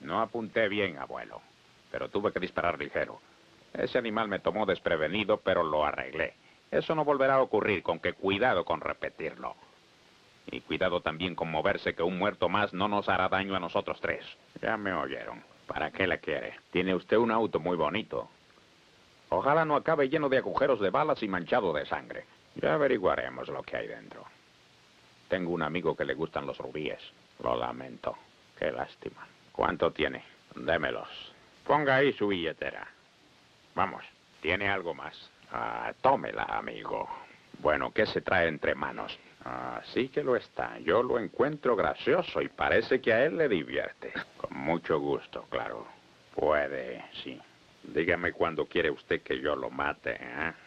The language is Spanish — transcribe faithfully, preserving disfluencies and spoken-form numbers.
No apunté bien, abuelo, pero tuve que disparar ligero. Ese animal me tomó desprevenido, pero lo arreglé. Eso no volverá a ocurrir, con que cuidado con repetirlo. Y cuidado también con moverse, que un muerto más no nos hará daño a nosotros tres. Ya me oyeron. ¿Para qué le quiere? Tiene usted un auto muy bonito. Ojalá no acabe lleno de agujeros de balas y manchado de sangre. Ya averiguaremos lo que hay dentro. Tengo un amigo que le gustan los rubíes. Lo lamento. Qué lástima. ¿Cuánto tiene? Démelos. Ponga ahí su billetera. Vamos. ¿Tiene algo más? Ah, tómela, amigo. Bueno, ¿qué se trae entre manos? Ah, sí que lo está. Yo lo encuentro gracioso y parece que a él le divierte. Con mucho gusto, claro. Puede, sí. Dígame cuándo quiere usted que yo lo mate, ¿eh?